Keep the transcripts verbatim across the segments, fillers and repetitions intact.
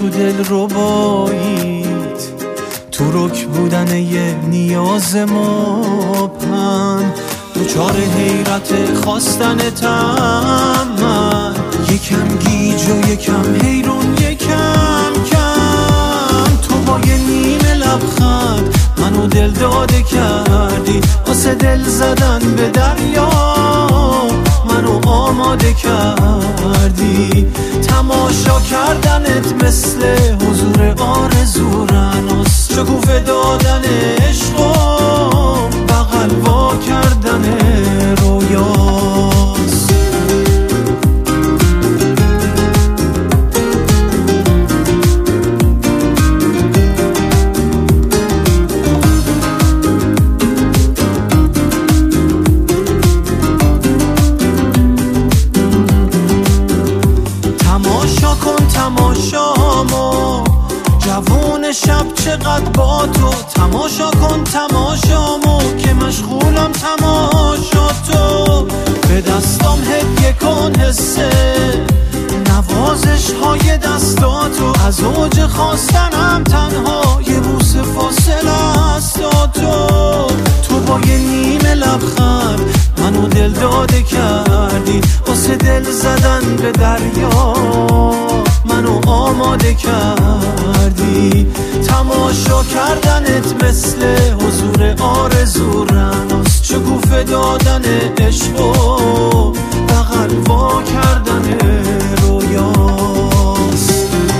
تو دل رو بایید، تو رک بودن یه نیاز مبهم، دوچار حیرت خواستنتم من، یکم گیج و یکم حیرون یکم کم. تو با یه نیمه لبخند منو دل داده کردی، واسه دل زدن به دریا منو آماده کردی. تماشا کردنت مثل حضور آرزو رناس، شکوفه دادن عشق و بغل وا کردن رویاست. تماشا کن تماشامو جوون شب چقدر با تو، تماشا کن تماشامو که مشغولم تماشا تو. به دستام هدیه کن حسه نوازش های دستاتو، از اوج خواستنم تنها یه بوسه فاصله است تو. تو با یه نیمه لبخند منو دل داده کردی، واسه دل زدن به دریا منو آماده کردی. تماشا کردنت مثل حضور آرزو رناس، شکوفه دادن عشق و بغل وا کردن رویاست.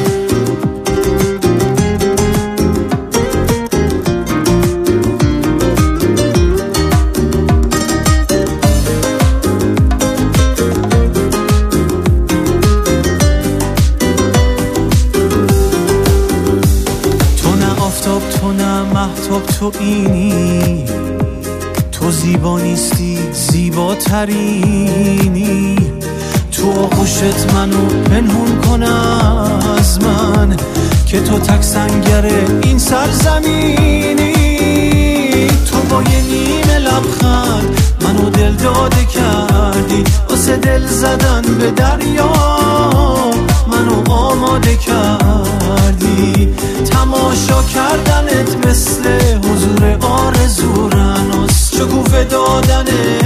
تو نه مهتاب تو اینی، تو زیبا نیستی زیباترینی. تو آغوشت منو پنهون کن از من که تو تک سنگر این سرزمینی. تو با یه نیمه لبخند منو دل داده کردی، واسه دل زدن به دریا منو آماده کردی. تماشا کردنت مثل حضور آرزو رناس، شکوفه دادن